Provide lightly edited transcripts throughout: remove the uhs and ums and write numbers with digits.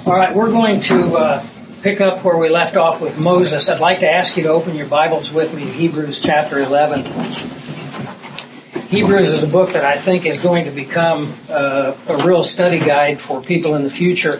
All right, we're going to pick up where we left off with Moses. I'd like to ask you to open your Bibles with me to Hebrews chapter 11. Hebrews is a book that I think is going to become a real study guide for people in the future.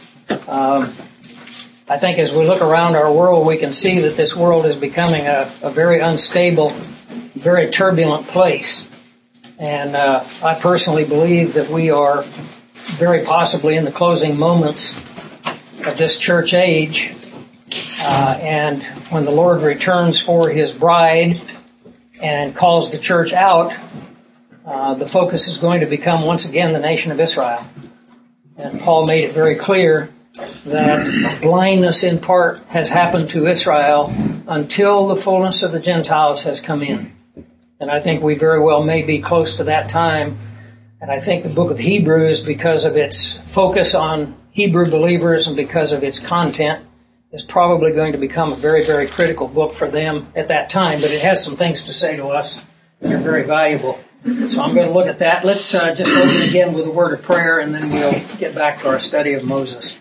I think as we look around our world, we can see that this world is becoming a very unstable, very turbulent place. And I personally believe that we are very possibly in the closing moments of this church age. And when the Lord returns for His bride and calls the church out, the focus is going to become once again the nation of Israel. And Paul made it very clear that blindness in part has happened to Israel until the fullness of the Gentiles has come in. And I think we very well may be close to that time. And I think the book of Hebrews, because of its focus on Hebrew believers and because of its content, is probably going to become a very, very critical book for them at that time. But it has some things to say to us that are very valuable. So I'm going to look at that. Let's just open again with a word of prayer, and then we'll get back to our study of Moses.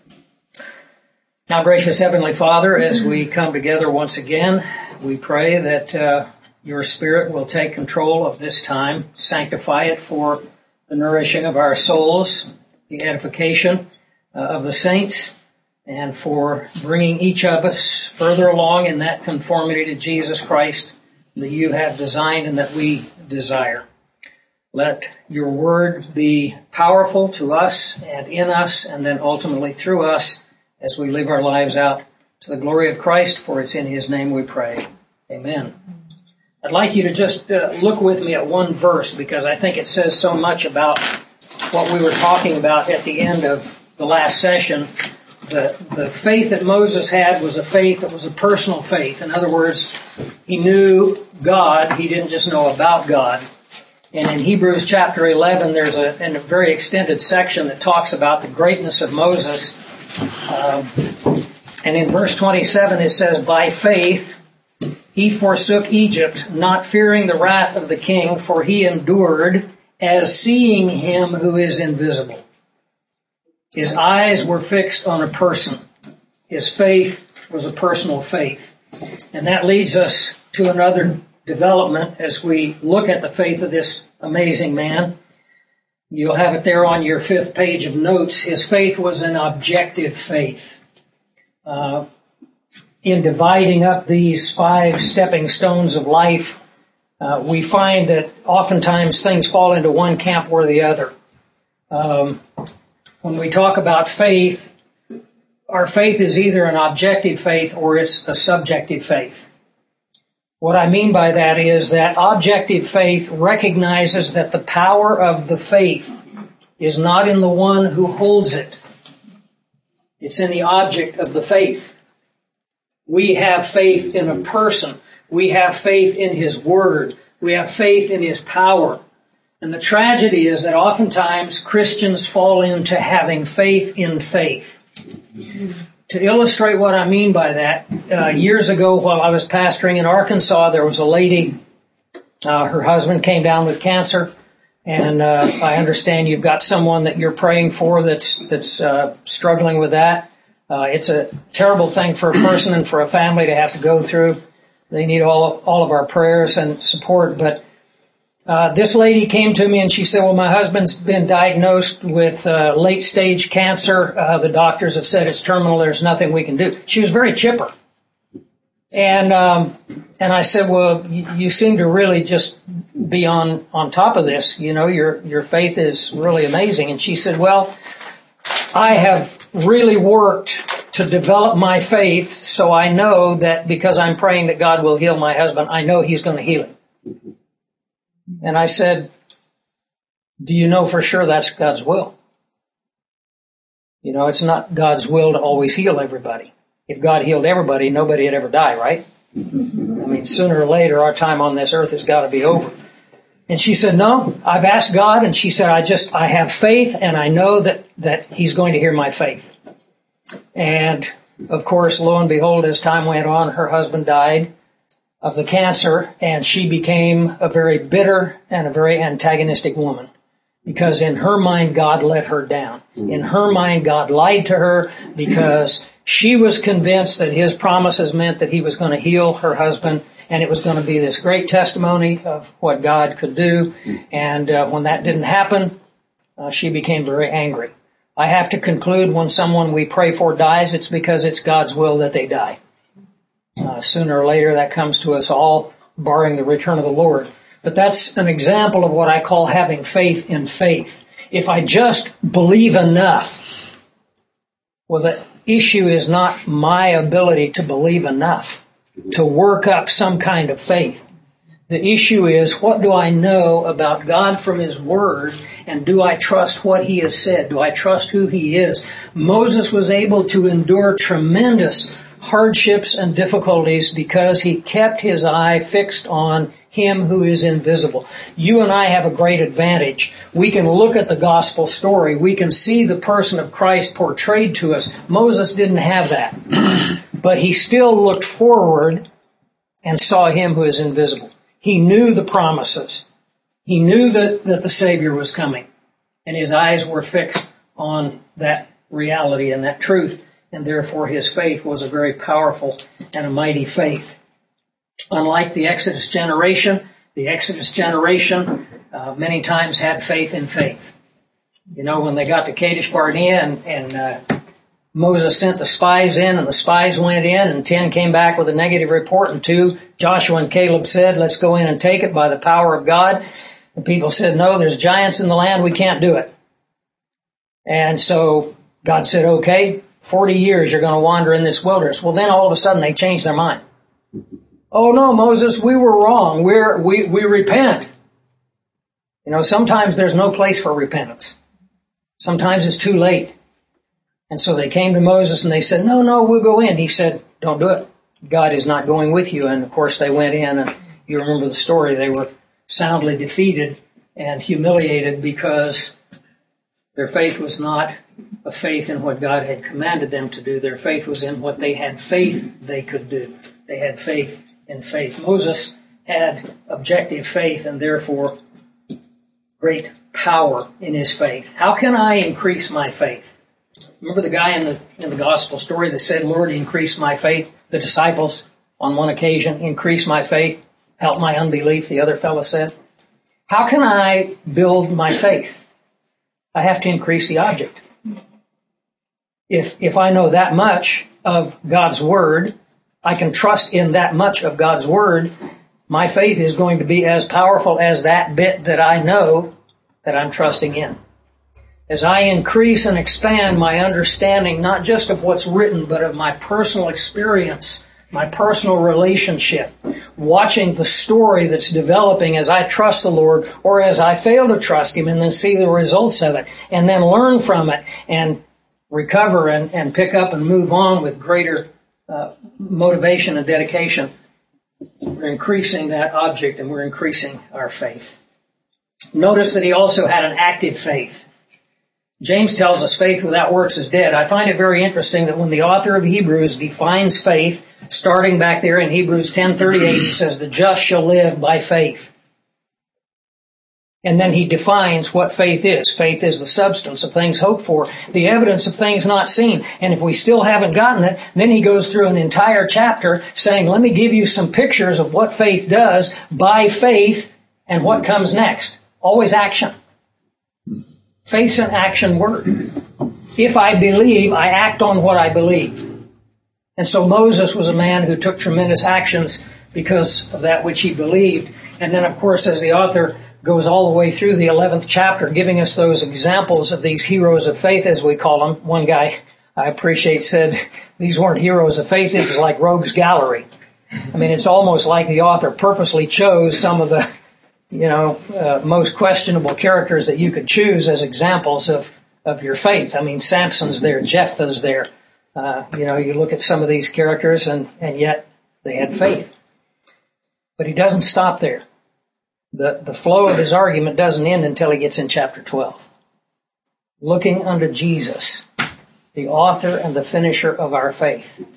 Now, gracious Heavenly Father, as we come together once again, we pray that Your Spirit will take control of this time, sanctify it for the nourishing of our souls, the edification of the saints, and for bringing each of us further along in that conformity to Jesus Christ that You have designed and that we desire. Let Your Word be powerful to us and in us, and then ultimately through us as we live our lives out to the glory of Christ, for it's in His name we pray. Amen. I'd like you to just look with me at one verse, because I think it says so much about what we were talking about at the end of the last session. The faith that Moses had was a faith that was a personal faith. In other words, he knew God. He didn't just know about God. And in Hebrews chapter 11, there's a very extended section that talks about the greatness of Moses. And in verse 27, it says, "By faith he forsook Egypt, not fearing the wrath of the king, for he endured as seeing Him who is invisible." His eyes were fixed on a person. His faith was a personal faith. And that leads us to another development as we look at the faith of this amazing man. You'll have it there on your 5th page of notes. His faith was an objective faith. In dividing up these 5 stepping stones of life, we find that oftentimes things fall into one camp or the other. When we talk about faith, our faith is either an objective faith or it's a subjective faith. What I mean by that is that objective faith recognizes that the power of the faith is not in the one who holds it. It's in the object of the faith. We have faith in a person. We have faith in His Word. We have faith in His power. And the tragedy is that oftentimes Christians fall into having faith in faith. To illustrate what I mean by that, years ago while I was pastoring in Arkansas, there was a lady, her husband came down with cancer, and I understand you've got someone that you're praying for that's struggling with that. It's a terrible thing for a person and for a family to have to go through. They need all of our prayers and support, but this lady came to me and she said, "Well, my husband's been diagnosed with late-stage cancer. The doctors have said it's terminal. There's nothing we can do." She was very chipper. And I said, "Well, you seem to really just be on top of this. You know, your faith is really amazing." And she said, "Well, I have really worked to develop my faith, so I know that because I'm praying that God will heal my husband, I know He's going to heal him." And I said, "Do you know for sure that's God's will?" You know, it's not God's will to always heal everybody. If God healed everybody, nobody would ever die, right? I mean, sooner or later, our time on this earth has got to be over. And she said, "No, I've asked God," and she said, I have faith, and I know that He's going to hear my faith. And, of course, lo and behold, as time went on, her husband died of the cancer, and she became a very bitter and a very antagonistic woman. because in her mind, God let her down. In her mind, God lied to her because she was convinced that his promises meant that he was going to heal her husband, and it was going to be this great testimony of what God could do. And when that didn't happen, she became very angry. I have to conclude when someone we pray for dies, it's because it's God's will that they die. Sooner or later, that comes to us all, barring the return of the Lord. But that's an example of what I call having faith in faith. If I just believe enough, well, the issue is not my ability to believe enough to work up some kind of faith. The issue is, what do I know about God from His Word, and do I trust what He has said? Do I trust who He is? Moses was able to endure tremendous hardships and difficulties because he kept his eye fixed on Him who is invisible. You and I have a great advantage. We can look at the gospel story. We can see the person of Christ portrayed to us. Moses didn't have that. But he still looked forward and saw Him who is invisible. He knew the promises. He knew that the Savior was coming. And his eyes were fixed on that reality and that truth. And therefore his faith was a very powerful and a mighty faith. Unlike the Exodus generation many times had faith in faith. You know, when they got to Kadesh Barnea and Moses sent the spies in, and the spies went in, and 10 came back with a negative report, and 2, Joshua and Caleb said, let's go in and take it by the power of God. The people said, no, there's giants in the land, we can't do it. And so God said, okay, 40 years you're going to wander in this wilderness. Well, then all of a sudden they changed their mind. Oh no, Moses, we were wrong. We repent. You know, sometimes there's no place for repentance. Sometimes it's too late. And so they came to Moses and they said, no, we'll go in. He said, don't do it. God is not going with you. And of course they went in, and you remember the story. They were soundly defeated and humiliated because their faith was not a faith in what God had commanded them to do. Their faith was in what they had faith they could do. They had faith in faith. Moses had objective faith and therefore great power in his faith. How can I increase my faith? Remember the guy in the gospel story that said, Lord, increase my faith? The disciples on one occasion, increase my faith, help my unbelief, the other fellow said. How can I build my faith? I have to increase the object. If I know that much of God's Word, I can trust in that much of God's Word, my faith is going to be as powerful as that bit that I know that I'm trusting in. As I increase and expand my understanding, not just of what's written, but of my personal experience, my personal relationship, watching the story that's developing as I trust the Lord or as I fail to trust Him, and then see the results of it, and then learn from it and recover and pick up and move on with greater motivation and dedication. We're increasing that object and we're increasing our faith. Notice that he also had an active faith. James tells us faith without works is dead. I find it very interesting that when the author of Hebrews defines faith, starting back there in Hebrews 10:38, he says, the just shall live by faith. And then he defines what faith is. Faith is the substance of things hoped for, the evidence of things not seen. And if we still haven't gotten it, then he goes through an entire chapter saying, let me give you some pictures of what faith does by faith and what comes next. Always action. Faith's an action word. If I believe, I act on what I believe. And so Moses was a man who took tremendous actions because of that which he believed. And then, of course, as the author goes all the way through the 11th chapter, giving us those examples of these heroes of faith, as we call them. One guy I appreciate said, these weren't heroes of faith, this is like Rogues Gallery. I mean, it's almost like the author purposely chose some of the most questionable characters that you could choose as examples of your faith. I mean, Samson's there, Jephthah's there. You look at some of these characters and yet they had faith. But he doesn't stop there. The flow of his argument doesn't end until he gets in chapter 12. Looking unto Jesus, the author and the finisher of our faith.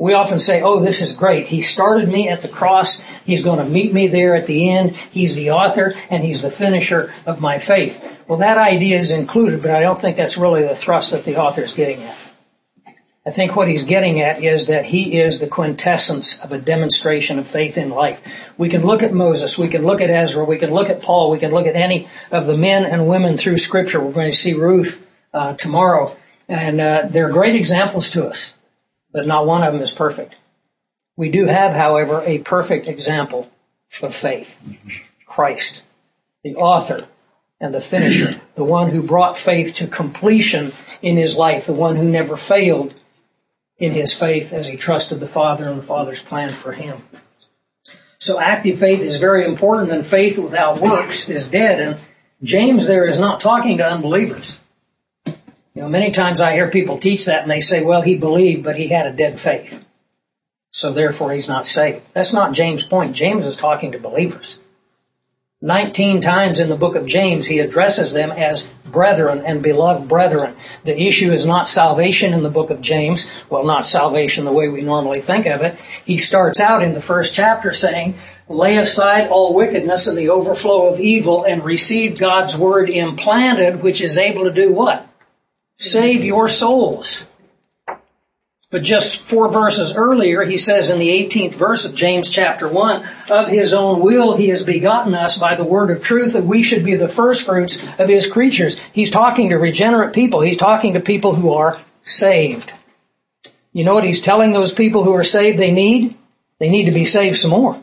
We often say, oh, this is great. He started me at the cross. He's going to meet me there at the end. He's the author and he's the finisher of my faith. Well, that idea is included, but I don't think that's really the thrust that the author is getting at. I think what he's getting at is that he is the quintessence of a demonstration of faith in life. We can look at Moses, we can look at Ezra, we can look at Paul, we can look at any of the men and women through Scripture. We're going to see Ruth tomorrow, and they're great examples to us, but not one of them is perfect. We do have, however, a perfect example of faith. Christ, the author and the finisher, the one who brought faith to completion in his life, the one who never failed in his faith as he trusted the Father and the Father's plan for him. So active faith is very important, and faith without works is dead. And James there is not talking to unbelievers. Many times I hear people teach that and they say, well, he believed, but he had a dead faith. So therefore he's not saved. That's not James' point. James is talking to believers. 19 times in the book of James, he addresses them as brethren and beloved brethren. The issue is not salvation in the book of James. Well, not salvation the way we normally think of it. He starts out in the first chapter saying, lay aside all wickedness and the overflow of evil and receive God's word implanted, which is able to do what? Save your souls. But just 4 verses earlier, he says in the 18th verse of James chapter 1, of his own will he has begotten us by the word of truth, that we should be the firstfruits of his creatures. He's talking to regenerate people. He's talking to people who are saved. You know what he's telling those people who are saved they need? They need to be saved some more.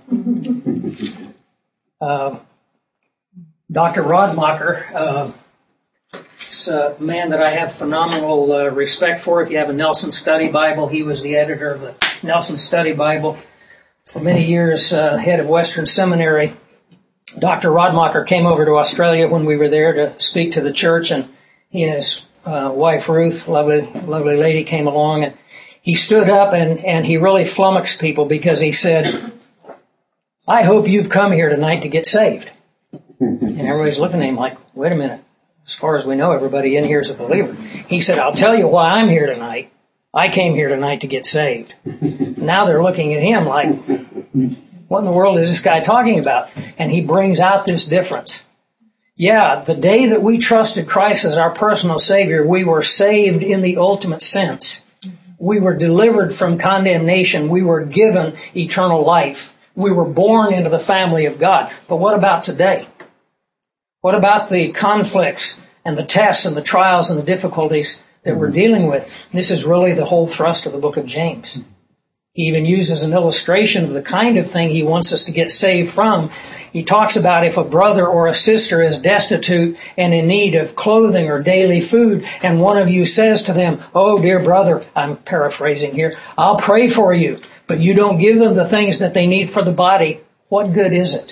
Dr. Rodmacher, is a man that I have phenomenal respect for. If you have a Nelson Study Bible, he was the editor of the Nelson Study Bible for many years, head of Western Seminary. Dr. Rodmacher came over to Australia when we were there to speak to the church, and he and his wife Ruth, lovely lady, came along, and he stood up and he really flummoxed people because he said, I hope you've come here tonight to get saved. And everybody's looking at him like, wait a minute. As far as we know, everybody in here is a believer. He said, I'll tell you why I'm here tonight. I came here tonight to get saved. Now they're looking at him like, what in the world is this guy talking about? And he brings out this difference. Yeah, the day that we trusted Christ as our personal Savior, we were saved in the ultimate sense. We were delivered from condemnation. We were given eternal life. We were born into the family of God. But what about today? What about the conflicts and the tests and the trials and the difficulties that we're dealing with? This is really the whole thrust of the book of James. He even uses an illustration of the kind of thing he wants us to get saved from. He talks about if a brother or a sister is destitute and in need of clothing or daily food, and one of you says to them, oh, dear brother, I'm paraphrasing here, I'll pray for you, but you don't give them the things that they need for the body, what good is it?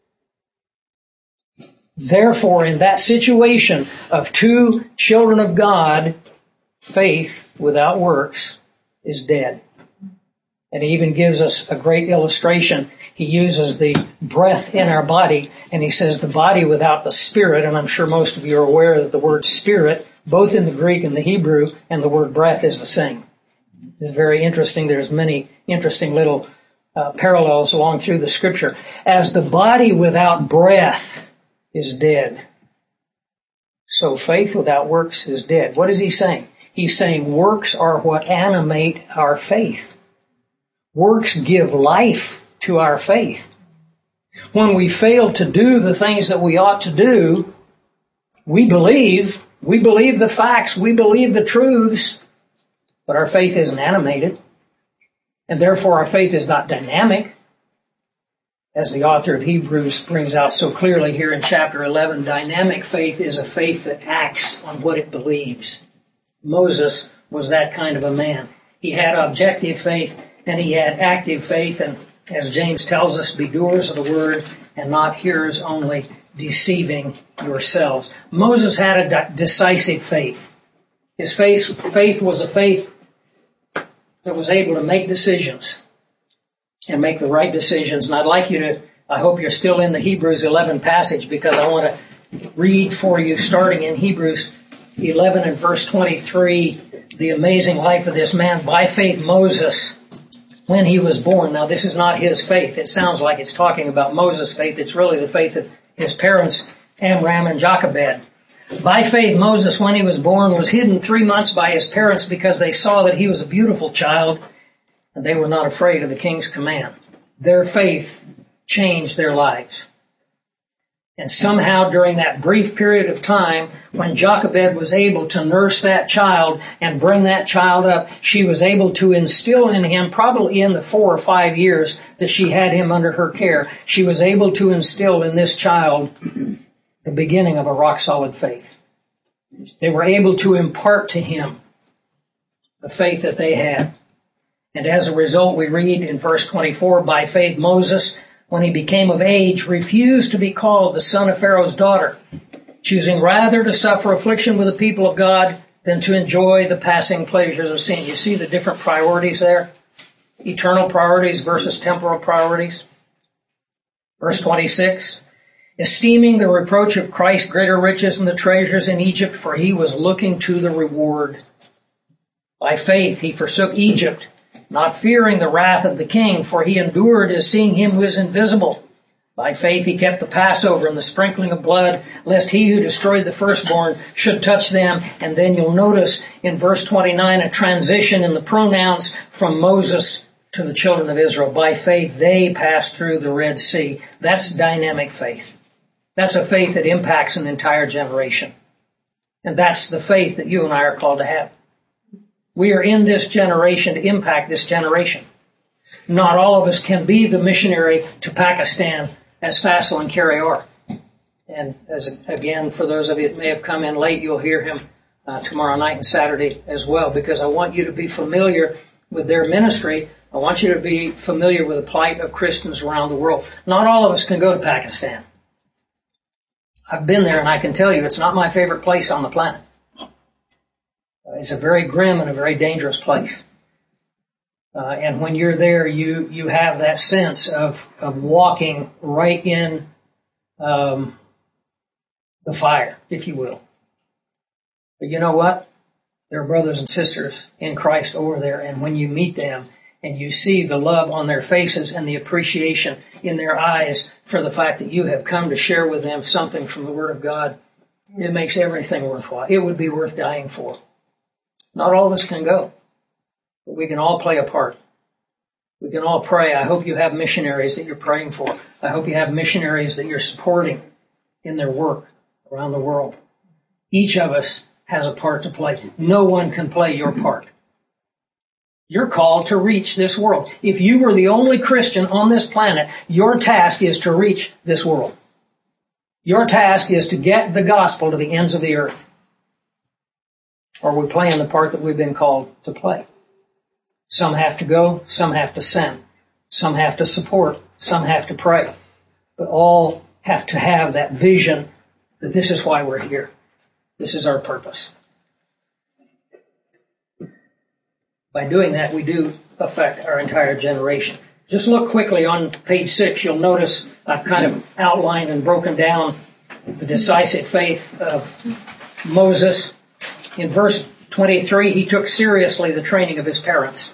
Therefore, in that situation of 2 children of God, faith without works is dead. And he even gives us a great illustration. He uses the breath in our body, and he says the body without the spirit, and I'm sure most of you are aware that the word spirit, both in the Greek and the Hebrew, and the word breath is the same. It's very interesting. There's many interesting little parallels along through the Scripture. As the body without breath is dead, so faith without works is dead. What is he saying? He's saying works are what animate our faith. Works give life to our faith. When we fail to do the things that we ought to do, we believe the facts, we believe the truths, but our faith isn't animated, and therefore our faith is not dynamic. As the author of Hebrews brings out so clearly here in chapter 11, dynamic faith is a faith that acts on what it believes. Moses was that kind of a man. He had objective faith and he had active faith, and as James tells us, be doers of the word and not hearers only, deceiving yourselves. Moses had a decisive faith. His faith was a faith that was able to make decisions and make the right decisions. And I'd like you to, I hope you're still in the Hebrews 11 passage, because I want to read for you, starting in Hebrews 11 and verse 23, the amazing life of this man. By faith Moses, when he was born. Now, this is not his faith. It sounds like it's talking about Moses' faith. It's really the faith of his parents, Amram and Jochebed. By faith, Moses, when he was born, was hidden 3 months by his parents because they saw that he was a beautiful child, and they were not afraid of the king's command. Their faith changed their lives. And somehow during that brief period of time, when Jochebed was able to nurse that child and bring that child up, she was able to instill in him, probably in the 4 or 5 years that she had him under her care, she was able to instill in this child the beginning of a rock-solid faith. They were able to impart to him the faith that they had. And as a result, we read in verse 24, by faith Moses, when he became of age, refused to be called the son of Pharaoh's daughter, choosing rather to suffer affliction with the people of God than to enjoy the passing pleasures of sin. You see the different priorities there? Eternal priorities versus temporal priorities. Verse 26, esteeming the reproach of Christ greater riches than the treasures in Egypt, for he was looking to the reward. By faith he forsook Egypt, not fearing the wrath of the king, for he endured as seeing him who is invisible. By faith he kept the Passover and the sprinkling of blood, lest he who destroyed the firstborn should touch them. And then you'll notice in verse 29 a transition in the pronouns from Moses to the children of Israel. By faith they passed through the Red Sea. That's dynamic faith. That's a faith that impacts an entire generation. And that's the faith that you and I are called to have. We are in this generation to impact this generation. Not all of us can be the missionary to Pakistan as Fassel and Carrie are. And again, for those of you that may have come in late, you'll hear him tomorrow night and Saturday as well, because I want you to be familiar with their ministry. I want you to be familiar with the plight of Christians around the world. Not all of us can go to Pakistan. I've been there and I can tell you it's not my favorite place on the planet. It's a very grim and a very dangerous place. And when you're there, you have that sense of walking right in the fire, if you will. But you know what? There are brothers and sisters in Christ over there, and when you meet them and you see the love on their faces and the appreciation in their eyes for the fact that you have come to share with them something from the Word of God, it makes everything worthwhile. It would be worth dying for. Not all of us can go, but we can all play a part. We can all pray. I hope you have missionaries that you're praying for. I hope you have missionaries that you're supporting in their work around the world. Each of us has a part to play. No one can play your part. You're called to reach this world. If you were the only Christian on this planet, your task is to reach this world. Your task is to get the gospel to the ends of the earth. Or we're playing the part that we've been called to play. Some have to go, some have to send, some have to support, some have to pray. But all have to have that vision that this is why we're here. This is our purpose. By doing that, we do affect our entire generation. Just look quickly on page 6. You'll notice I've kind of outlined and broken down the decisive faith of Moses. In verse 23, he took seriously the training of his parents.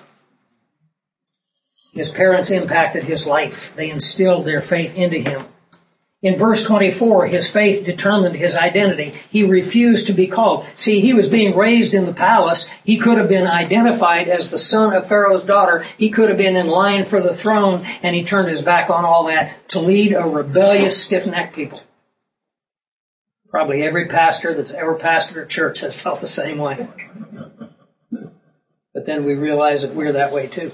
His parents impacted his life. They instilled their faith into him. In verse 24, his faith determined his identity. He refused to be called. See, he was being raised in the palace. He could have been identified as the son of Pharaoh's daughter. He could have been in line for the throne, and he turned his back on all that to lead a rebellious, stiff-necked people. Probably every pastor that's ever pastored a church has felt the same way. But then we realize that we're that way too.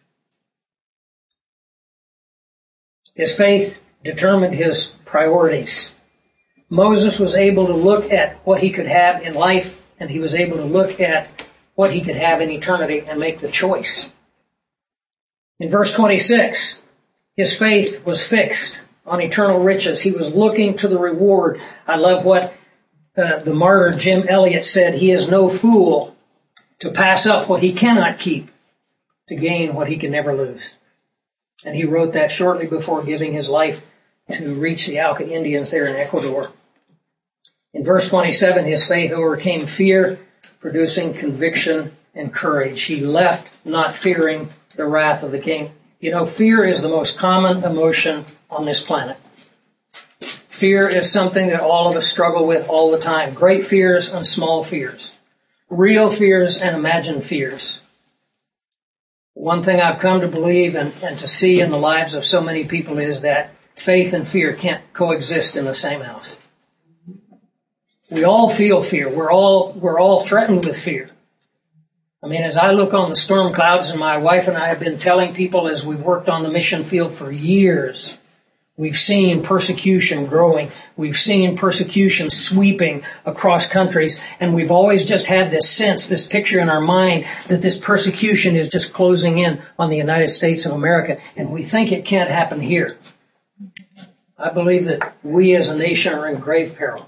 His faith determined his priorities. Moses was able to look at what he could have in life, and he was able to look at what he could have in eternity and make the choice. In verse 26, his faith was fixed on eternal riches. He was looking to the reward. I love what the martyr Jim Elliot said. He is no fool to pass up what he cannot keep to gain what he can never lose. And he wrote that shortly before giving his life to reach the Auca Indians there in Ecuador. In verse 27, his faith overcame fear, producing conviction and courage. He left not fearing the wrath of the king. You know, fear is the most common emotion on this planet. Fear is something that all of us struggle with all the time. Great fears and small fears. Real fears and imagined fears. One thing I've come to believe and to see in the lives of so many people is that faith and fear can't coexist in the same house. We all feel fear. We're all threatened with fear. I mean, as I look on the storm clouds, and my wife and I have been telling people as we've worked on the mission field for years, we've seen persecution growing. We've seen persecution sweeping across countries. And we've always just had this sense, this picture in our mind that this persecution is just closing in on the United States of America. And we think it can't happen here. I believe that we as a nation are in grave peril.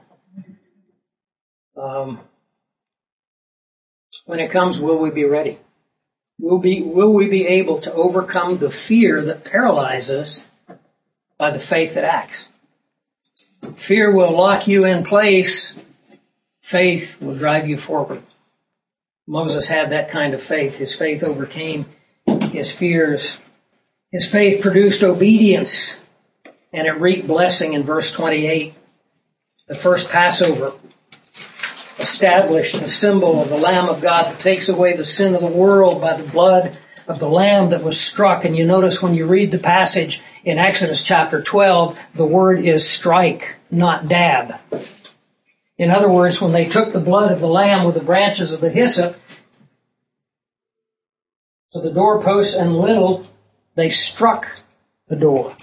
When it comes, will we be ready? Will we be able to overcome the fear that paralyzes by the faith that acts? Fear will lock you in place. Faith will drive you forward. Moses had that kind of faith. His faith overcame his fears. His faith produced obedience, and it reaped blessing in verse 28. The first Passover established the symbol of the Lamb of God that takes away the sin of the world by the blood of the Lamb that was struck. And you notice when you read the passage in Exodus chapter 12, the word is strike, not dab. In other words, when they took the blood of the Lamb with the branches of the hyssop to the doorposts and lintel, they struck the door.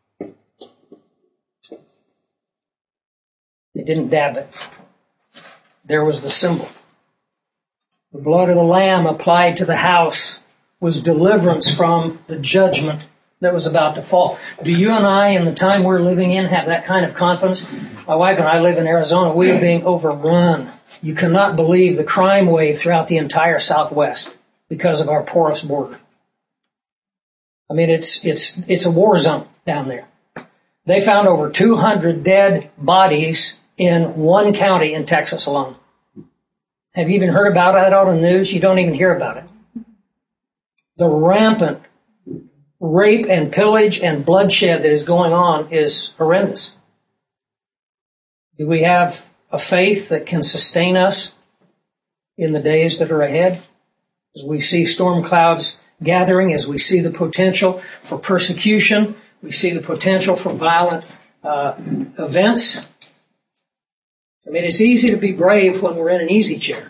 They didn't dab it. There was the symbol. The blood of the Lamb applied to the house was deliverance from the judgment that was about to fall. Do you and I, in the time we're living in, have that kind of confidence? My wife and I live in Arizona. We are being overrun. You cannot believe the crime wave throughout the entire Southwest because of our porous border. I mean, it's a war zone down there. They found over 200 dead bodies in one county in Texas alone. Have you even heard about it on the news? You don't even hear about it. The rampant rape and pillage and bloodshed that is going on is horrendous. Do we have a faith that can sustain us in the days that are ahead? As we see storm clouds gathering, as we see the potential for persecution, we see the potential for violent events. I mean, it's easy to be brave when we're in an easy chair.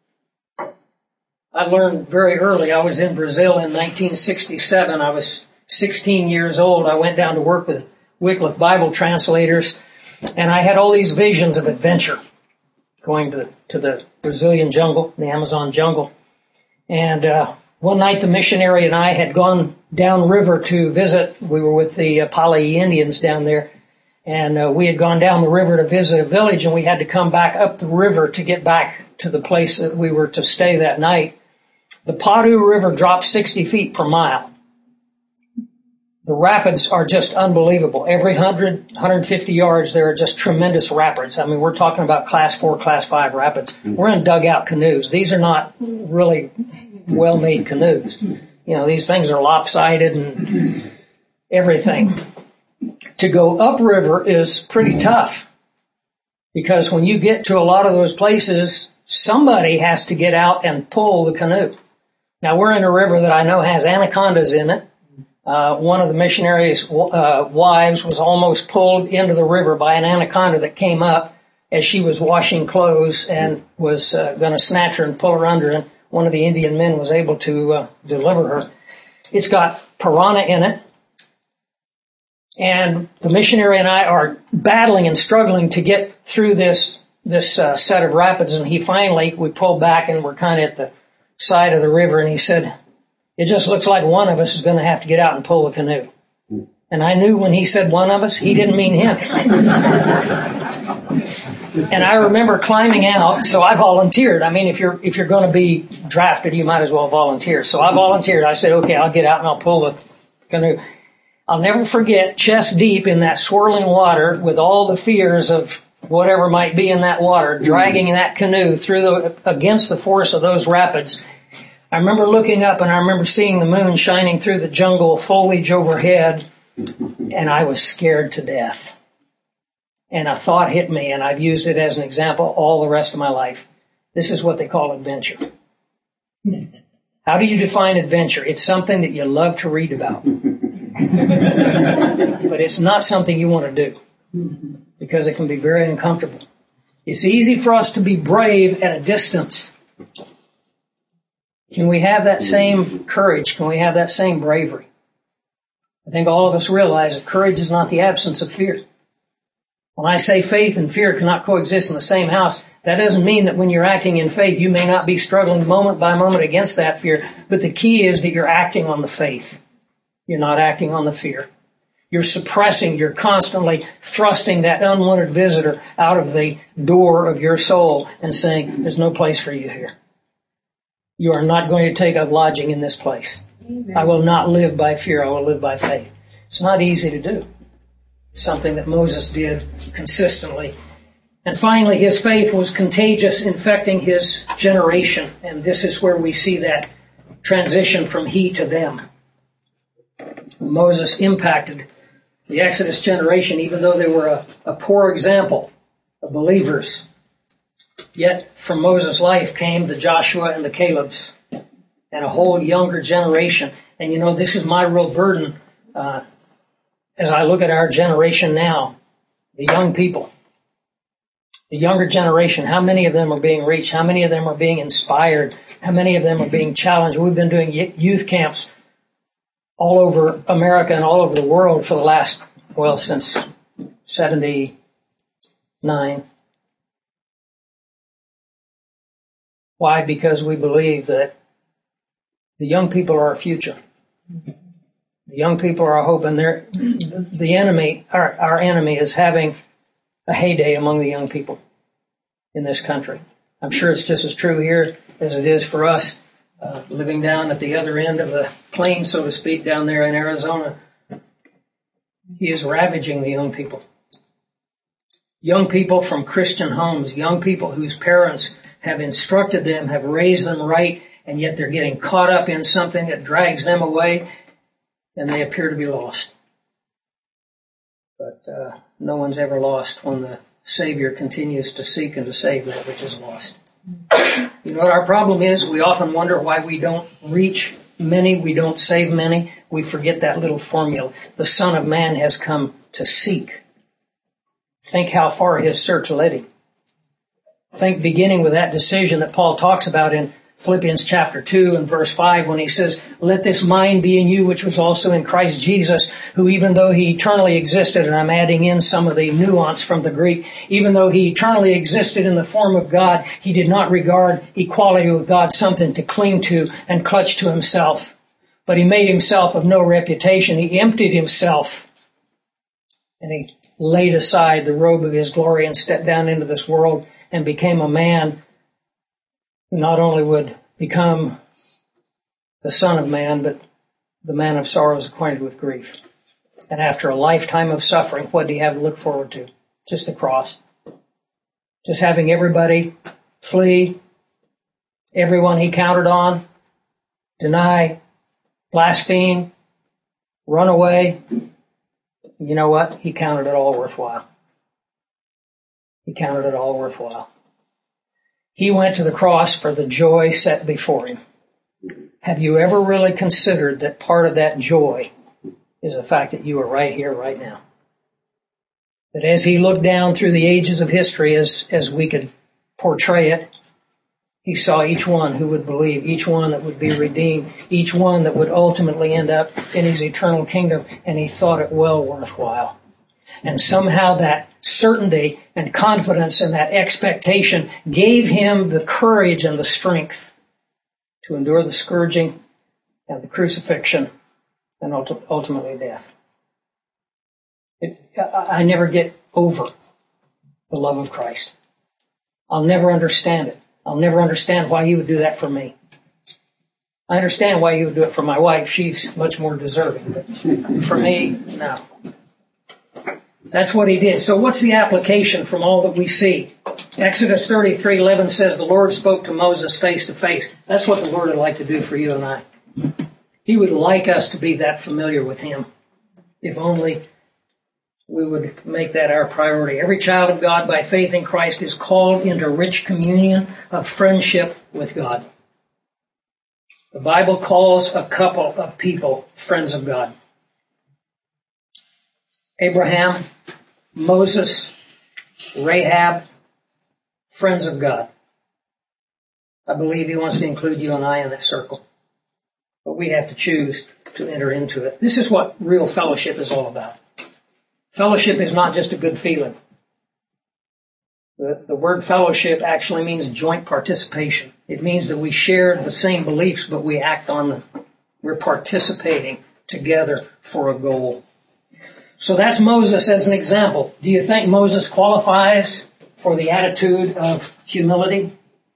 I learned very early. I was in Brazil in 1967. I was 16 years old. I went down to work with Wycliffe Bible translators, and I had all these visions of adventure, going to the Brazilian jungle, the Amazon jungle. And one night the missionary and I had gone downriver to visit. We were with the Pali Indians down there. And we had gone down the river to visit a village, and we had to come back up the river to get back to the place that we were to stay that night. The Padu River dropped 60 feet per mile. The rapids are just unbelievable. Every 100, 150 yards, there are just tremendous rapids. I mean, we're talking about class 4, class 5 rapids. We're in dugout canoes. These are not really well-made canoes. You know, these things are lopsided and everything. To go upriver is pretty tough because when you get to a lot of those places, somebody has to get out and pull the canoe. Now, we're in a river that I know has anacondas in it. One of the missionaries' wives was almost pulled into the river by an anaconda that came up as she was washing clothes and was going to snatch her and pull her under, and one of the Indian men was able to deliver her. It's got piranha in it. And the missionary and I are battling and struggling to get through this set of rapids. And we pulled back and we're kind of at the side of the river. And he said, it just looks like one of us is going to have to get out and pull the canoe. And I knew when he said one of us, he didn't mean him. And I remember climbing out, so I volunteered. I mean, if you're going to be drafted, you might as well volunteer. So I volunteered. I said, okay, I'll get out and I'll pull the canoe. I'll never forget, chest deep in that swirling water with all the fears of whatever might be in that water, dragging that canoe against the force of those rapids. I remember looking up and I remember seeing the moon shining through the jungle foliage overhead, and I was scared to death. And a thought hit me, and I've used it as an example all the rest of my life. This is what they call adventure. How do you define adventure? It's something that you love to read about. But it's not something you want to do, because it can be very uncomfortable. It's easy for us to be brave at a distance. Can we have that same courage? Can we have that same bravery? I think all of us realize that courage is not the absence of fear. When I say faith and fear cannot coexist in the same house, that doesn't mean that when you're acting in faith, you may not be struggling moment by moment against that fear, but the key is that you're acting on the faith. You're not acting on the fear. You're suppressing, you're constantly thrusting that unwanted visitor out of the door of your soul and saying, there's no place for you here. You are not going to take up lodging in this place. Amen. I will not live by fear, I will live by faith. It's not easy to do. Something that Moses did consistently. And finally, his faith was contagious, infecting his generation. And this is where we see that transition from he to them. Moses impacted the Exodus generation, even though they were a poor example of believers. Yet from Moses' life came the Joshua and the Calebs and a whole younger generation. And you know, this is my real burden as I look at our generation now, the young people, the younger generation. How many of them are being reached? How many of them are being inspired? How many of them are being challenged? We've been doing youth camps all over America and all over the world for the last, since 79. Why? Because we believe that the young people are our future. The young people are our hope, and the enemy, our enemy, is having a heyday among the young people in this country. I'm sure it's just as true here as it is for us, living down at the other end of the plain, so to speak, down there in Arizona. He is ravaging the young people. Young people from Christian homes, young people whose parents have instructed them, have raised them right, and yet they're getting caught up in something that drags them away, and they appear to be lost. But no one's ever lost when the Savior continues to seek and to save that which is lost. You know what our problem is? We often wonder why we don't reach many, we don't save many. We forget that little formula. The Son of Man has come to seek. Think how far his search led him. Think beginning with that decision that Paul talks about in Philippians chapter 2 and verse 5 when he says, let this mind be in you which was also in Christ Jesus, who even though he eternally existed, and I'm adding in some of the nuance from the Greek, even though he eternally existed in the form of God, he did not regard equality with God something to cling to and clutch to himself. But he made himself of no reputation. He emptied himself and he laid aside the robe of his glory and stepped down into this world and became a man who not only would become the Son of Man, but the man of sorrows acquainted with grief. And after a lifetime of suffering, what did he have to look forward to? Just the cross. Just having everybody flee, everyone he counted on, deny, blaspheme, run away. You know what? He counted it all worthwhile. He counted it all worthwhile. He went to the cross for the joy set before him. Have you ever really considered that part of that joy is the fact that you are right here, right now? That as he looked down through the ages of history, as we could portray it, he saw each one who would believe, each one that would be redeemed, each one that would ultimately end up in his eternal kingdom, and he thought it well worthwhile. And somehow that certainty and confidence and that expectation gave him the courage and the strength to endure the scourging and the crucifixion and ultimately death. I never get over the love of Christ. I'll never understand it. I'll never understand why he would do that for me. I understand why he would do it for my wife. She's much more deserving. But for me, no. That's what he did. So what's the application from all that we see? Exodus 33:11 says the Lord spoke to Moses face to face. That's what the Lord would like to do for you and I. He would like us to be that familiar with him. If only we would make that our priority. Every child of God by faith in Christ is called into rich communion of friendship with God. The Bible calls a couple of people friends of God. Abraham, Moses, Rahab, friends of God. I believe he wants to include you and I in that circle. But we have to choose to enter into it. This is what real fellowship is all about. Fellowship is not just a good feeling. The word fellowship actually means joint participation. It means that we share the same beliefs, but we act on them. We're participating together for a goal. So that's Moses as an example. Do you think Moses qualifies for the attitude of humility?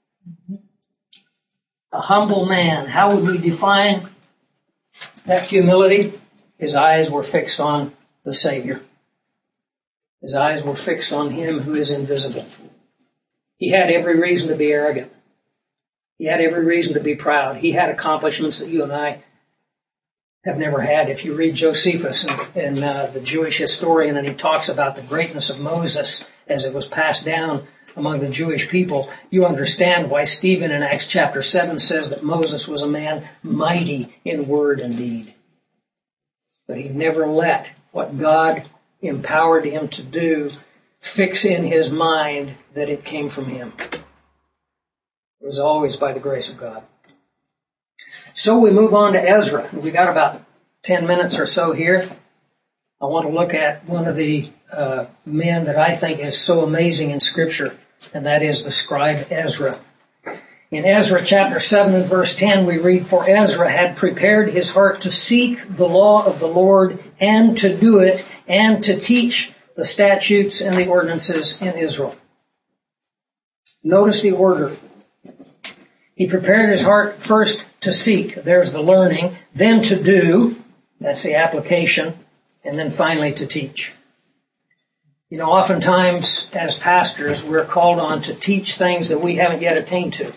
A humble man. How would we define that humility? His eyes were fixed on the Savior. His eyes were fixed on him who is invisible. He had every reason to be arrogant. He had every reason to be proud. He had accomplishments that you and I have never had. If you read Josephus and the Jewish historian, and he talks about the greatness of Moses as it was passed down among the Jewish people, you understand why Stephen in Acts chapter 7 says that Moses was a man mighty in word and deed. But he never let what God empowered him to do fix in his mind that it came from him. It was always by the grace of God. So we move on to Ezra. We got about 10 minutes or so here. I want to look at one of the men that I think is so amazing in Scripture, and that is the scribe Ezra. In Ezra chapter 7 and verse 10, we read, "For Ezra had prepared his heart to seek the law of the Lord and to do it, and to teach the statutes and the ordinances in Israel." Notice the order. He prepared his heart first to seek, there's the learning, then to do, that's the application, and then finally to teach. You know, oftentimes as pastors, we're called on to teach things that we haven't yet attained to.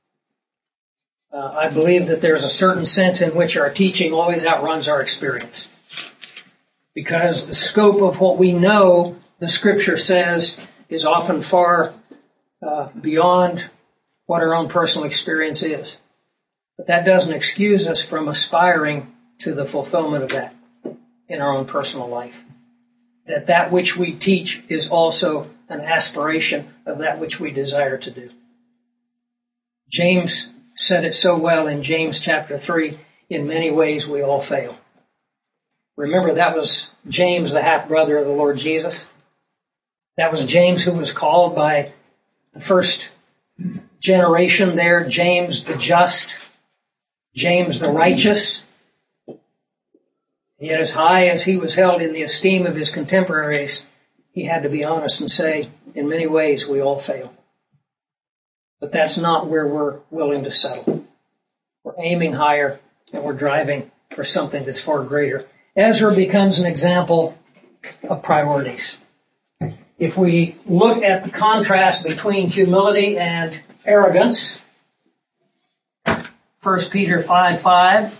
I believe that there's a certain sense in which our teaching always outruns our experience. Because the scope of what we know, the Scripture says, is often far beyond what our own personal experience is. But that doesn't excuse us from aspiring to the fulfillment of that in our own personal life. That which we teach is also an aspiration of that which we desire to do. James said it so well in James chapter 3, in many ways we all fail. Remember, that was James, the half-brother of the Lord Jesus. That was James who was called by the first generation there, James the just, James the righteous. Yet as high as he was held in the esteem of his contemporaries, he had to be honest and say, in many ways we all fail. But that's not where we're willing to settle. We're aiming higher and we're driving for something that's far greater. Ezra becomes an example of priorities. If we look at the contrast between humility and arrogance, 1 Peter 5:5,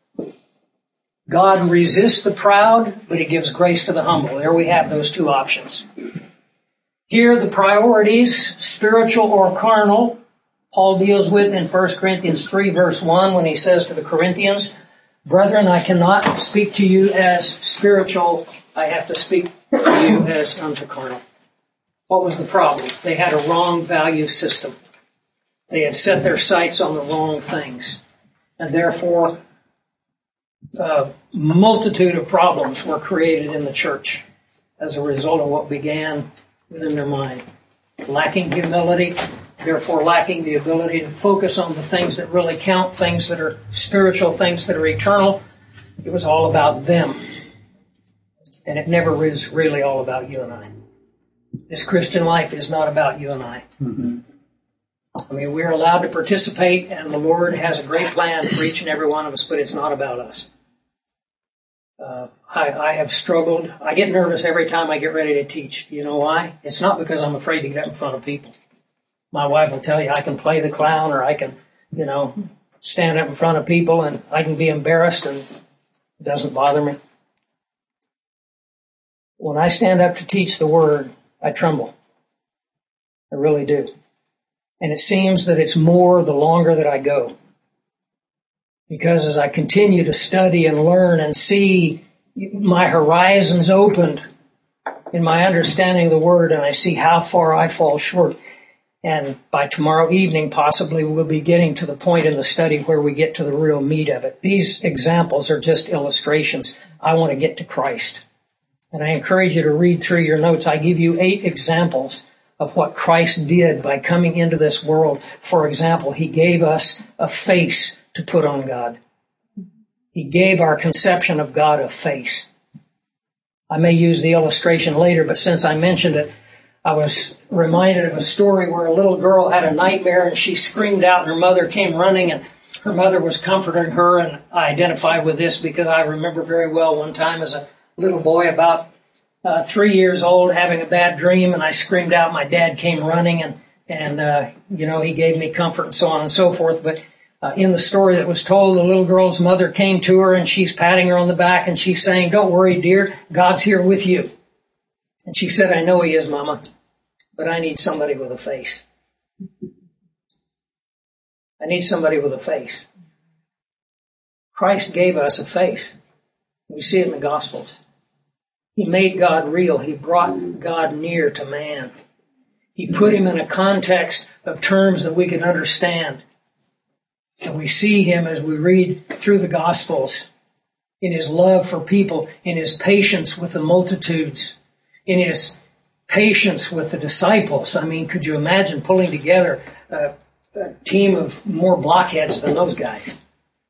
God resists the proud, but he gives grace to the humble. There we have those two options. Here, the priorities, spiritual or carnal, Paul deals with in 1 Corinthians 3, verse 1, when he says to the Corinthians, "Brethren, I cannot speak to you as spiritual. I have to speak to you as unto carnal." What was the problem? They had a wrong value system. They had set their sights on the wrong things. And therefore, a multitude of problems were created in the church as a result of what began within their mind. Lacking humility, therefore lacking the ability to focus on the things that really count, things that are spiritual, things that are eternal. It was all about them. And it never is really all about you and I. This Christian life is not about you and I. Mm-hmm. I mean, we're allowed to participate, and the Lord has a great plan for each and every one of us, but it's not about us. I have struggled. I get nervous every time I get ready to teach. You know why? It's not because I'm afraid to get up in front of people. My wife will tell you I can play the clown, or I can, stand up in front of people and I can be embarrassed, and it doesn't bother me. When I stand up to teach the Word, I tremble. I really do. And it seems that it's more the longer that I go. Because as I continue to study and learn and see my horizons opened in my understanding of the Word, and I see how far I fall short. And by tomorrow evening, possibly, we'll be getting to the point in the study where we get to the real meat of it. These examples are just illustrations. I want to get to Christ. And I encourage you to read through your notes. I give you 8 examples of what Christ did by coming into this world. For example, He gave us a face to put on God. He gave our conception of God a face. I may use the illustration later, but since I mentioned it, I was reminded of a story where a little girl had a nightmare and she screamed out and her mother came running, and her mother was comforting her. And I identify with this because I remember very well one time as a little boy about 3 years old having a bad dream, and I screamed out. My dad came running and he gave me comfort and so on and so forth. But in the story that was told, the little girl's mother came to her and she's patting her on the back and she's saying, "Don't worry, dear, God's here with you." And she said, "I know He is, Mama, but I need somebody with a face. I need somebody with a face." Christ gave us a face. We see it in the Gospels. He made God real. He brought God near to man. He put Him in a context of terms that we can understand. And we see Him as we read through the Gospels in His love for people, in His patience with the multitudes, in His patience with the disciples. I mean, could you imagine pulling together a team of more blockheads than those guys?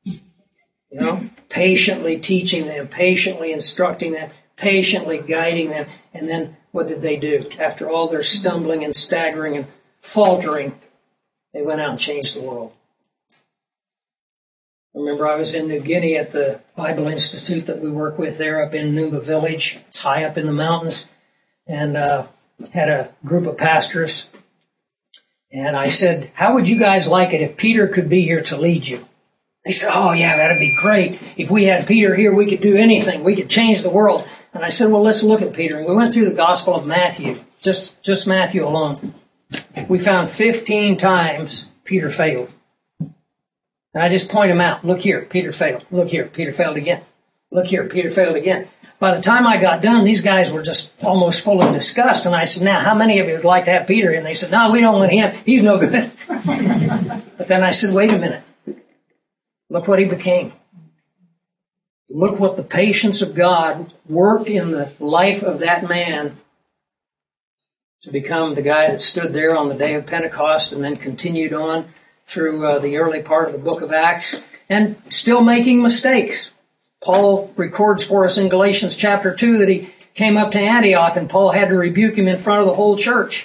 Patiently teaching them, patiently instructing them, patiently guiding them. And then what did they do? After all their stumbling and staggering and faltering, they went out and changed the world. Remember, I was in New Guinea at the Bible Institute that we work with there up in Numba Village. It's high up in the mountains. And had a group of pastors. And I said, "How would you guys like it if Peter could be here to lead you?" They said, "Oh, yeah, that'd be great. If we had Peter here, we could do anything. We could change the world." And I said, "Well, let's look at Peter." And we went through the Gospel of Matthew, just Matthew alone. We found 15 times Peter failed. And I just point him out. Look here, Peter failed. Look here, Peter failed again. Look here, Peter failed again. By the time I got done, these guys were just almost full of disgust. And I said, "Now, how many of you would like to have Peter?" And they said, "No, we don't want him. He's no good." But then I said, "Wait a minute. Look what he became. Look what the patience of God worked in the life of that man to become the guy that stood there on the day of Pentecost and then continued on through the early part of the book of Acts, and still making mistakes." Paul records for us in Galatians chapter 2 that he came up to Antioch and Paul had to rebuke him in front of the whole church.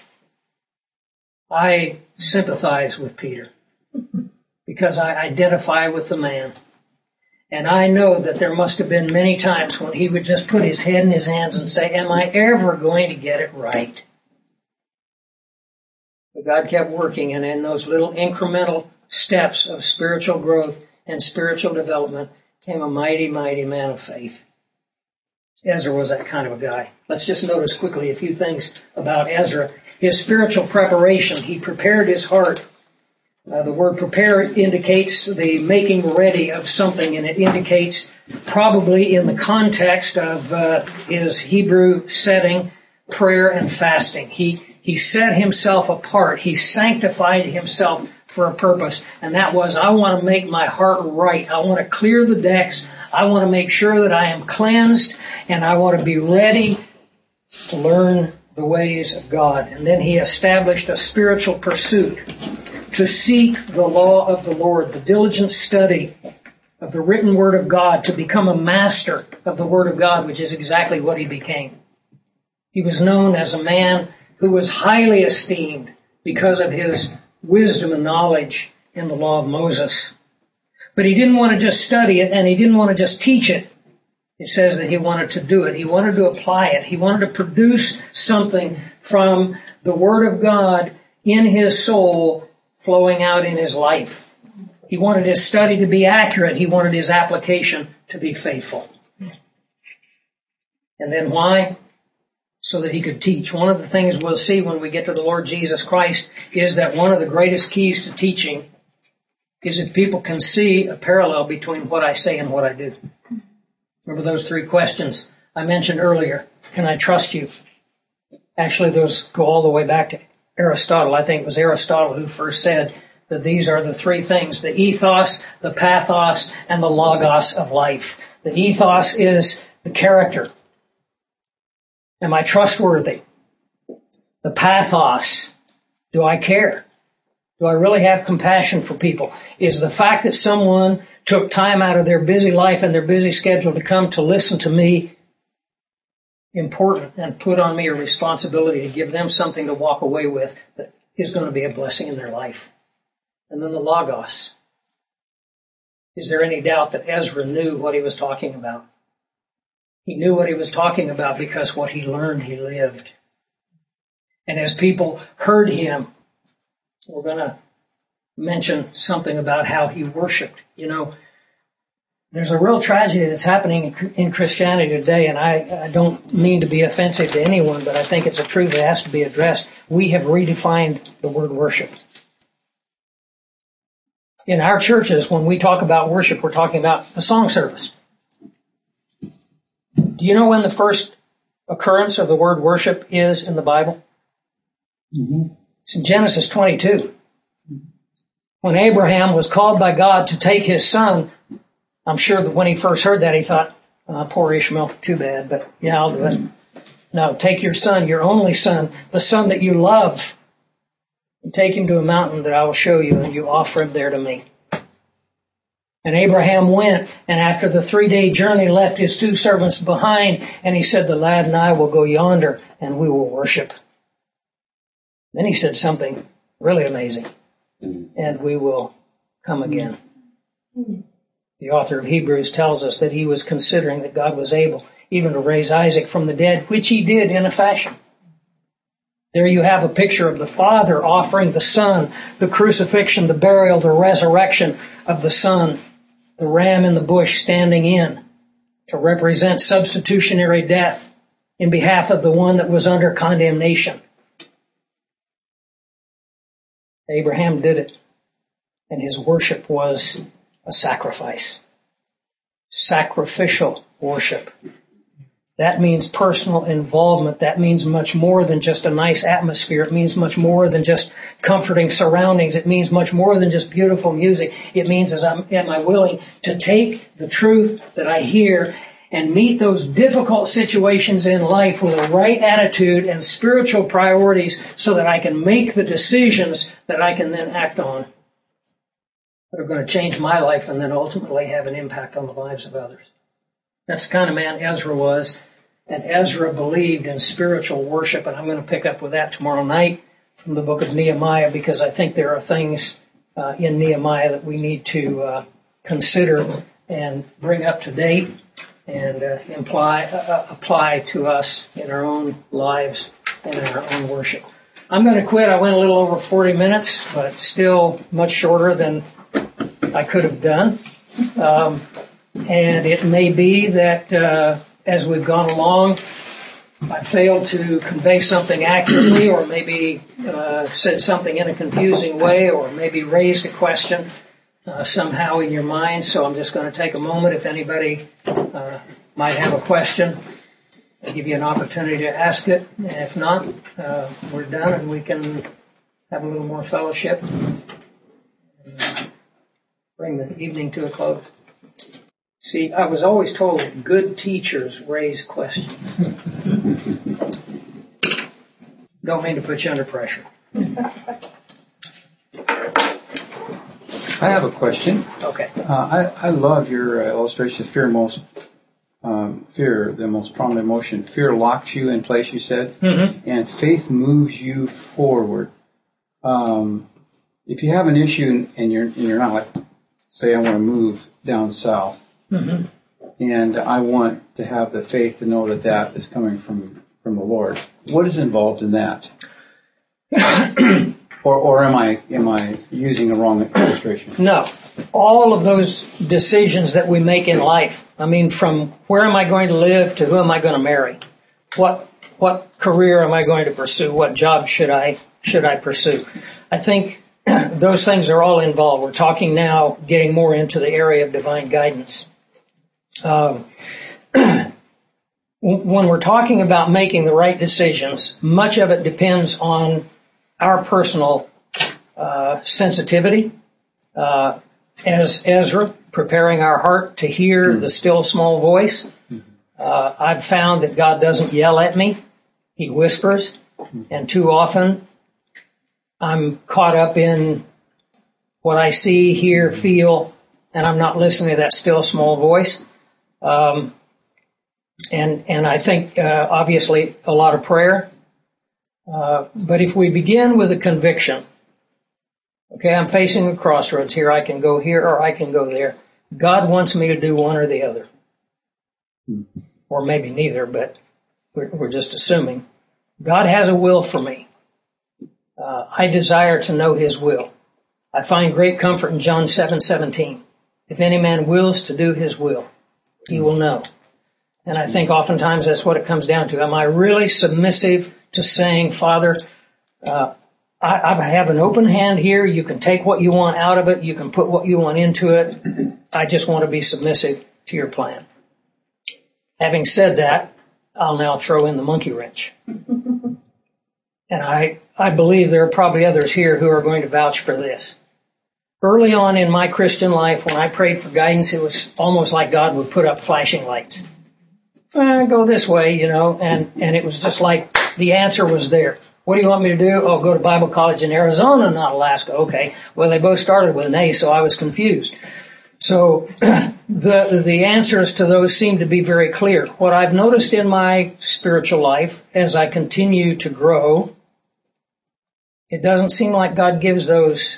I sympathize with Peter because I identify with the man. And I know that there must have been many times when he would just put his head in his hands and say, "Am I ever going to get it right?" But God kept working, and in those little incremental steps of spiritual growth and spiritual development came a mighty, mighty man of faith. Ezra was that kind of a guy. Let's just notice quickly a few things about Ezra. His spiritual preparation, he prepared his heart. The word prepare indicates the making ready of something, and it indicates probably in the context of his Hebrew setting, prayer and fasting. He set himself apart. He sanctified himself for a purpose, and that was, I want to make my heart right. I want to clear the decks. I want to make sure that I am cleansed, and I want to be ready to learn the ways of God. And then he established a spiritual pursuit to seek the law of the Lord, the diligent study of the written Word of God, to become a master of the Word of God, which is exactly what he became. He was known as a man who was highly esteemed because of his wisdom and knowledge in the law of Moses. But he didn't want to just study it, and he didn't want to just teach it. It says that he wanted to do it. He wanted to apply it. He wanted to produce something from the Word of God in his soul flowing out in his life. He wanted his study to be accurate. He wanted his application to be faithful. And then why? So that he could teach. One of the things we'll see when we get to the Lord Jesus Christ is that one of the greatest keys to teaching is that people can see a parallel between what I say and what I do. Remember those three questions I mentioned earlier. Can I trust you? Actually, those go all the way back to Aristotle. I think it was Aristotle who first said that these are the three things: the ethos, the pathos, and the logos of life. The ethos is the character. Am I trustworthy? The pathos. Do I care? Do I really have compassion for people? Is the fact that someone took time out of their busy life and their busy schedule to come to listen to me important and put on me a responsibility to give them something to walk away with that is going to be a blessing in their life? And then the logos. Is there any doubt that Ezra knew what he was talking about? He knew what he was talking about because what he learned, he lived. And as people heard him, we're going to mention something about how he worshiped. You know, there's a real tragedy that's happening in Christianity today, and I don't mean to be offensive to anyone, but I think it's a truth that has to be addressed. We have redefined the word worship. In our churches, when we talk about worship, we're talking about the song service. Do you know when the first occurrence of the word worship is in the Bible? Mm-hmm. It's in Genesis 22. When Abraham was called by God to take his son, I'm sure that when he first heard that, he thought, poor Ishmael, too bad, but yeah, I'll do it. No, take your son, your only son, the son that you love, and take him to a mountain that I will show you, and you offer him there to me. And Abraham went, and after the 3-day journey left his 2 servants behind, and he said, the lad and I will go yonder, and we will worship. Then he said something really amazing. And we will come again. The author of Hebrews tells us that he was considering that God was able even to raise Isaac from the dead, which he did in a fashion. There you have a picture of the Father offering the Son, the crucifixion, the burial, the resurrection of the Son, the ram in the bush standing in to represent substitutionary death in behalf of the one that was under condemnation. Abraham did it, and his worship was a sacrifice. Sacrificial worship. That means personal involvement. That means much more than just a nice atmosphere. It means much more than just comforting surroundings. It means much more than just beautiful music. It means am I willing to take the truth that I hear and meet those difficult situations in life with a right attitude and spiritual priorities so that I can make the decisions that I can then act on that are going to change my life and then ultimately have an impact on the lives of others. That's the kind of man Ezra was, and Ezra believed in spiritual worship, and I'm going to pick up with that tomorrow night from the book of Nehemiah, because I think there are things in Nehemiah that we need to consider and bring up to date and apply to us in our own lives and in our own worship. I'm going to quit. I went a little over 40 minutes, but still much shorter than I could have done. And it may be that as we've gone along, I failed to convey something accurately, or maybe said something in a confusing way, or maybe raised a question somehow in your mind. So I'm just going to take a moment. If anybody might have a question, I'll give you an opportunity to ask it. And if not, we're done and we can have a little more fellowship and bring the evening to a close. See, I was always told that good teachers raise questions. Don't mean to put you under pressure. I have a question. Okay. I love your illustration of fear, the most strong emotion. Fear locks you in place, you said, and faith moves you forward. If you have an issue and you're not, like, say I want to move down south, and and I want to have the faith to know that that is coming from the Lord. What is involved in that? or am I using a wrong illustration? No. All of those decisions that we make in life, I mean, from where am I going to live to who am I going to marry? What career am I going to pursue? What job should I pursue? I think those things are all involved. We're talking now, getting more into the area of divine guidance. When we're talking about making the right decisions, much of it depends on our personal sensitivity. As Ezra, preparing our heart to hear the still small voice. I've found that God doesn't yell at me. He whispers. And too often, I'm caught up in what I see, hear, feel, and I'm not listening to that still small voice. And I think, obviously, a lot of prayer. But if we begin with a conviction, okay, I'm facing a crossroads here. I can go here or I can go there. God wants me to do one or the other. Or maybe neither, but we're just assuming. God has a will for me. I desire to know His will. I find great comfort in John 7:17. If any man wills to do His will, he will know. And I think oftentimes that's what it comes down to. Am I really submissive to saying, Father, I have an open hand here. You can take what you want out of it. You can put what you want into it. I just want to be submissive to your plan. Having said that, I'll now throw in the monkey wrench. And I believe there are probably others here who are going to vouch for this. Early on in my Christian life, when I prayed for guidance, it was almost like God would put up flashing lights. Go this way, and it was just like the answer was there. What do you want me to do? Oh, go to Bible college in Arizona, not Alaska. Okay. Well, they both started with an A, so I was confused. So the answers to those seem to be very clear. What I've noticed in my spiritual life as I continue to grow, it doesn't seem like God gives those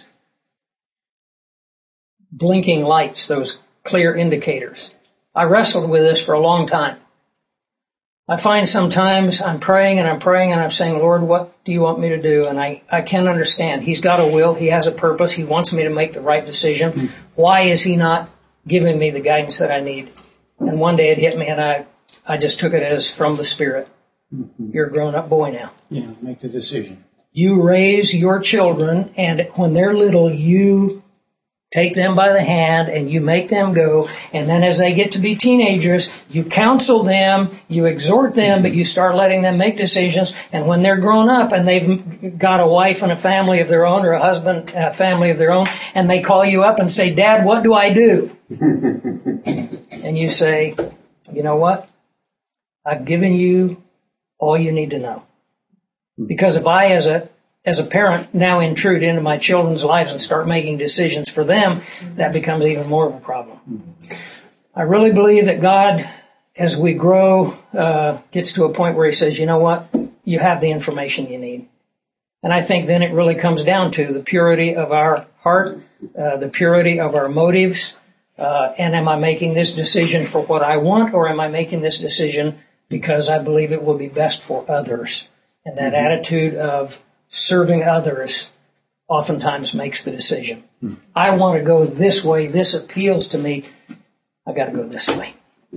blinking lights, those clear indicators. I wrestled with this for a long time. I find sometimes I'm praying and I'm saying, Lord, what do you want me to do? And I can't understand. He's got a will. He has a purpose. He wants me to make the right decision. Why is He not giving me the guidance that I need? And one day it hit me and I just took it as from the Spirit. You're a grown-up boy now. Yeah, make the decision. You raise your children, and when they're little, you take them by the hand and you make them go. And then as they get to be teenagers, you counsel them, you exhort them, but you start letting them make decisions. And when they're grown up and they've got a wife and a family of their own, or a husband and a family of their own, and they call you up and say, Dad, what do I do? And you say, you know what? I've given you all you need to know. Because if I, as a parent, now intrude into my children's lives and start making decisions for them, that becomes even more of a problem. I really believe that God, as we grow, gets to a point where He says, you know what? You have the information you need. And I think then it really comes down to the purity of our heart, the purity of our motives, and am I making this decision for what I want, or am I making this decision because I believe it will be best for others? And that attitude of serving others oftentimes makes the decision. I want to go this way. This appeals to me. I got to go this way.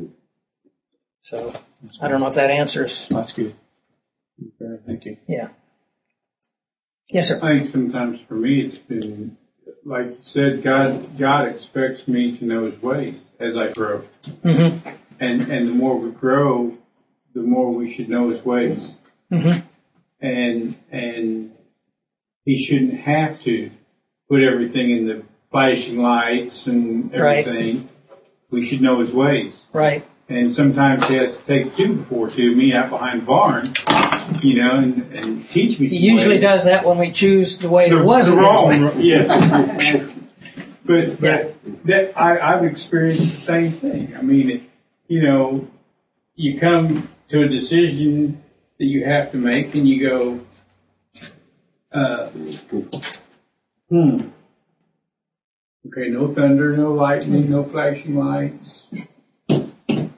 So I don't know if that answers. That's good. Okay, thank you. Yeah. Yes, sir. I think sometimes for me it's been, like you said, God expects me to know His ways as I grow. Mm-hmm. And the more we grow, the more we should know His ways. Mm-hmm. And He shouldn't have to put everything in the flashing lights and everything. Right. We should know His ways. Right. And sometimes He has to take 2 before 2, me out behind the barn, and teach me some He usually ways. Does that when we choose the way that wasn't wrong. Yeah. But that I've experienced the same thing. I mean, you come to a decision that you have to make, and you go, okay, no thunder, no lightning, no flashing lights.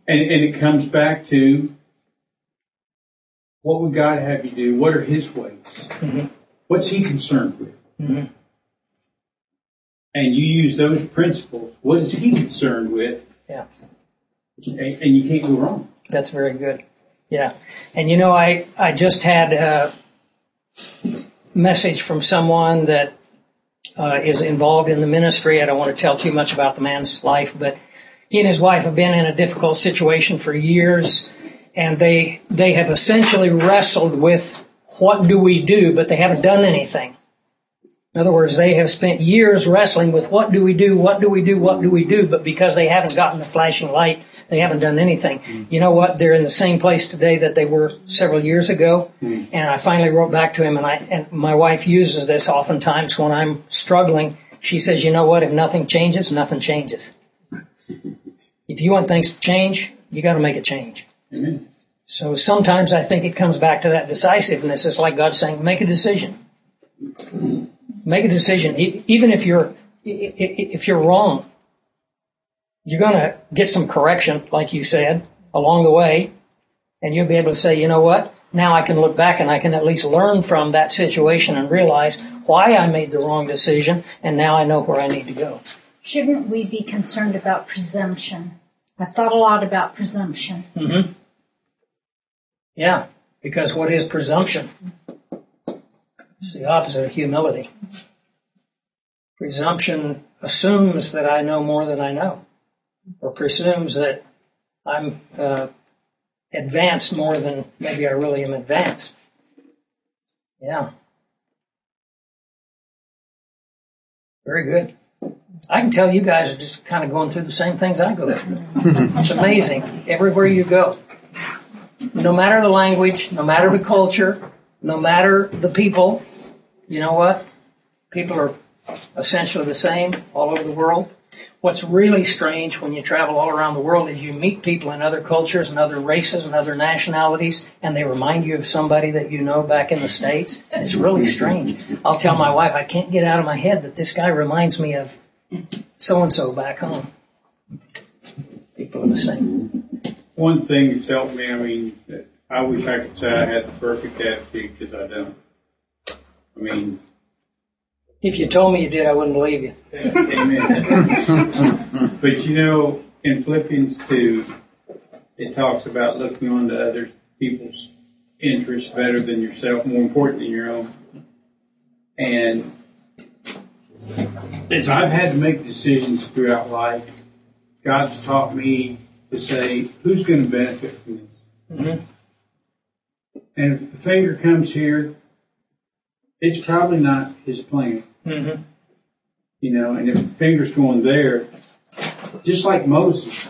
And it comes back to, what would God have you do? What are His ways? Mm-hmm. What's He concerned with? Mm-hmm. And you use those principles. What is He concerned with? Yeah. And you can't go wrong. That's very good. Yeah. And you know, I just had a message from someone that is involved in the ministry. I don't want to tell too much about the man's life, but he and his wife have been in a difficult situation for years, and they have essentially wrestled with what do we do, but they haven't done anything. In other words, they have spent years wrestling with what do we do, but because they haven't gotten the flashing light, they haven't done anything. Mm. You know what? They're in the same place today that they were several years ago. Mm. And I finally wrote back to him, and my wife uses this oftentimes when I'm struggling. She says, you know what? If nothing changes, nothing changes. If you want things to change, you got to make a change. Mm-hmm. So sometimes I think it comes back to that decisiveness. It's like God saying, make a decision. Make a decision. Even if you're wrong, you're going to get some correction, like you said, along the way, and you'll be able to say, you know what? Now I can look back and I can at least learn from that situation and realize why I made the wrong decision, and now I know where I need to go. Shouldn't we be concerned about presumption? I've thought a lot about presumption. Mm-hmm. Yeah, because what is presumption? It's the opposite of humility. Presumption assumes that I know more than I know, or presumes that I'm advanced more than maybe I really am advanced. Yeah. Very good. I can tell you guys are just kind of going through the same things I go through. It's amazing. Everywhere you go. No matter the language, no matter the culture, no matter the people, you know what? People are essentially the same all over the world. What's really strange when you travel all around the world is you meet people in other cultures and other races and other nationalities, and they remind you of somebody that you know back in the States. It's really strange. I'll tell my wife, I can't get out of my head that this guy reminds me of so-and-so back home. People are the same. One thing that's helped me, I wish I could say I had the perfect attitude, because I don't. If you told me you did, I wouldn't believe you. Amen. But in Philippians 2, it talks about looking on to other people's interests better than yourself, more important than your own. And as I've had to make decisions throughout life, God's taught me to say, who's going to benefit from this? Mm-hmm. And if the finger comes here, it's probably not His plan. Mm-hmm. And if the finger's going there, just like Moses,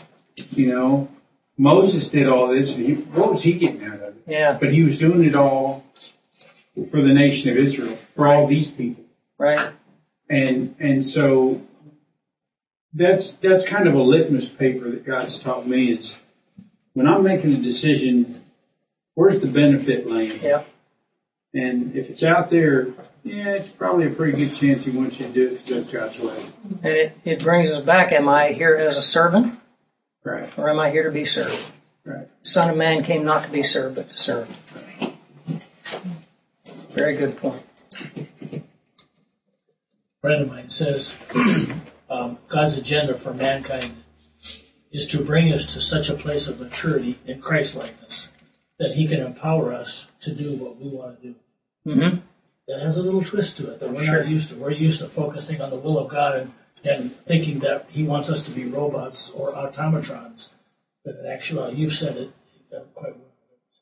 Moses did all this, and what was he getting out of it? Yeah. But he was doing it all for the nation of Israel, for all these people. Right. And so that's kind of a litmus paper that God's taught me is when I'm making a decision, where's the benefit laying? Yeah. And if it's out there, it's probably a pretty good chance He wants you to do it because that's God's way. And it brings us back, am I here as a servant? Right. Or am I here to be served? Right. The Son of Man came not to be served, but to serve. Right. Very good point. A friend of mine says God's agenda for mankind is to bring us to such a place of maturity in Christ-likeness that He can empower us to do what we want to do. Mm-hmm. That has a little twist to it that we're not used to. We're used to focusing on the will of God and thinking that He wants us to be robots or automatrons. But in actuality, you've said it quite well.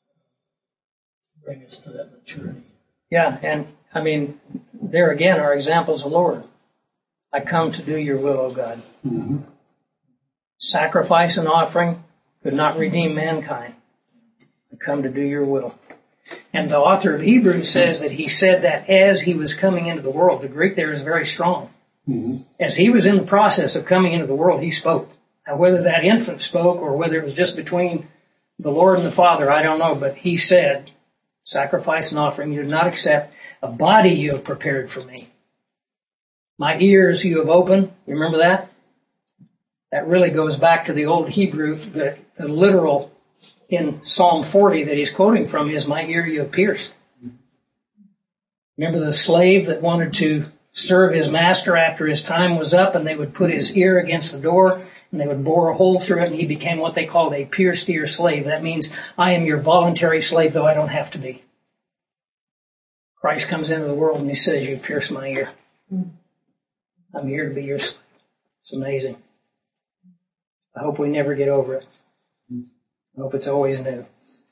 Bring us to that maturity. Yeah, and there again are examples of the Lord. I come to do your will, O God. Mm-hmm. Sacrifice and offering could not redeem mankind. I come to do your will. And the author of Hebrews says that he said that as he was coming into the world. The Greek there is very strong. Mm-hmm. As he was in the process of coming into the world, he spoke. Now, whether that infant spoke or whether it was just between the Lord and the Father, I don't know. But he said, sacrifice and offering you did not accept. A body you have prepared for me. My ears you have opened. You remember that? That really goes back to the old Hebrew, the literal in Psalm 40 that he's quoting from is, my ear you have pierced. Remember the slave that wanted to serve his master after his time was up, and they would put his ear against the door and they would bore a hole through it, and he became what they called a pierced ear slave. That means I am your voluntary slave, though I don't have to be. Christ comes into the world and he says, you pierced my ear. I'm here to be your slave. It's amazing. I hope we never get over it. I hope it's always new.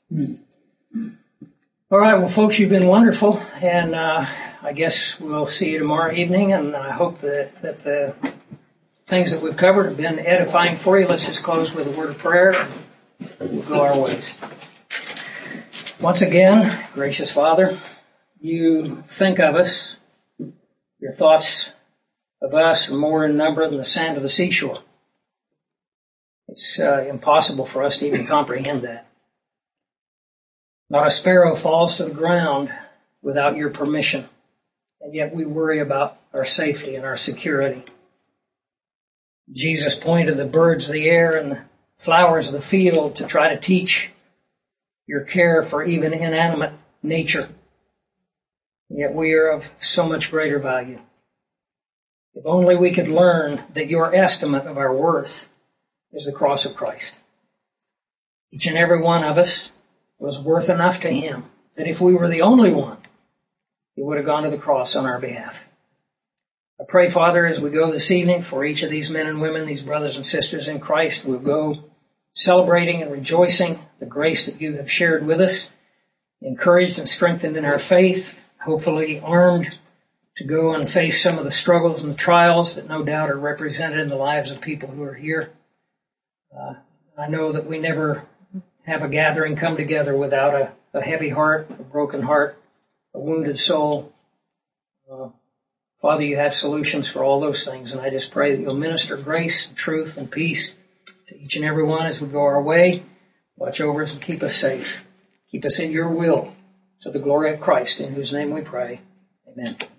All right, well, folks, you've been wonderful, and I guess we'll see you tomorrow evening, and I hope that the things that we've covered have been edifying for you. Let's just close with a word of prayer, and we'll go our ways. Once again, gracious Father, you think of us. Your thoughts of us are more in number than the sand of the seashore. It's impossible for us to even comprehend that. Not a sparrow falls to the ground without your permission, and yet we worry about our safety and our security. Jesus pointed the birds of the air and the flowers of the field to try to teach your care for even inanimate nature. And yet we are of so much greater value. If only we could learn that your estimate of our worth is the cross of Christ. Each and every one of us was worth enough to him that if we were the only one, he would have gone to the cross on our behalf. I pray, Father, as we go this evening for each of these men and women, these brothers and sisters in Christ, we'll go celebrating and rejoicing the grace that you have shared with us, encouraged and strengthened in our faith, hopefully armed to go and face some of the struggles and the trials that no doubt are represented in the lives of people who are here. I know that we never have a gathering come together without a heavy heart, a broken heart, a wounded soul. Father, you have solutions for all those things, and I just pray that you'll minister grace, and truth, and peace to each and every one as we go our way. Watch over us and keep us safe. Keep us in your will, to the glory of Christ, in whose name we pray. Amen.